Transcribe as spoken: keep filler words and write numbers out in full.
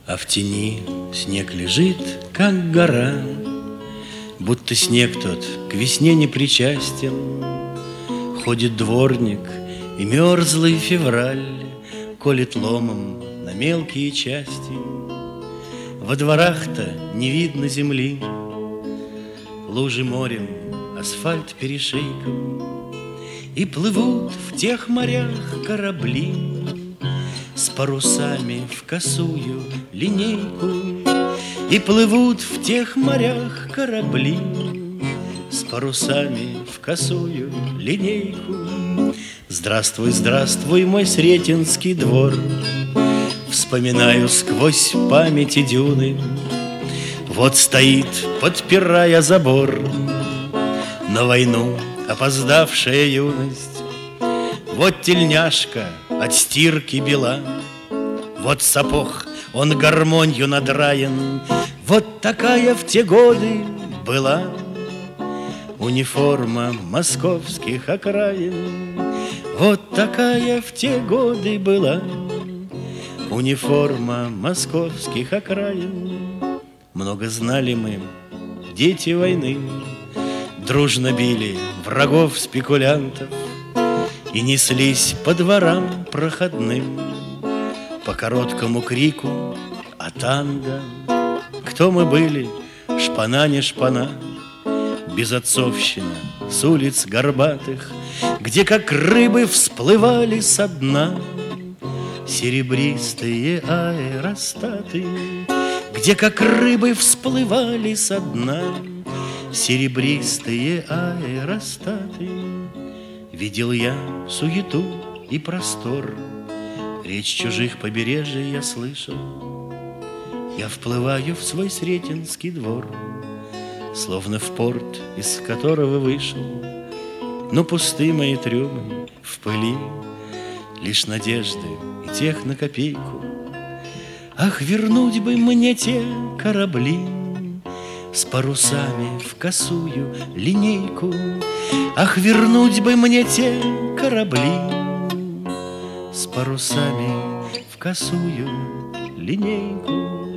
А в тени снег лежит, как гора, будто снег тот к весне не причастен. Ходит дворник, и мерзлый февраль колет ломом на мелкие части. Во дворах-то не видно земли, лужи морем, асфальт перешейком, и плывут в тех морях корабли с парусами в косую линейку. И плывут в тех морях корабли с парусами в косую линейку. Здравствуй, здравствуй, мой Сретенский двор. Вспоминаю сквозь памяти дюны. Вот стоит, подпирая забор, на войну опоздавшая юность. Вот тельняшка от стирки бела, вот сапог, он гармонью надраен. Вот такая в те годы была униформа московских окраин. Вот такая в те годы была униформа московских окраин. Много знали мы, дети войны, дружно били врагов-спекулянтов и неслись по дворам проходным по короткому крику о танго. Кто мы были, шпана не шпана, безотцовщина с улиц горбатых, где как рыбы всплывали со дна серебристые аэростаты, где как рыбы всплывали со дна серебристые аэростаты. Видел я суету и простор, речь чужих побережий я слышал. Я вплываю в свой Сретенский двор, словно в порт, из которого вышел. Но пусты мои трюмы в пыли, лишь надежды и тех на копейку. Ах, вернуть бы мне те корабли с парусами в косую линейку. Ах, вернуть бы мне те корабли с парусами в косую линейку.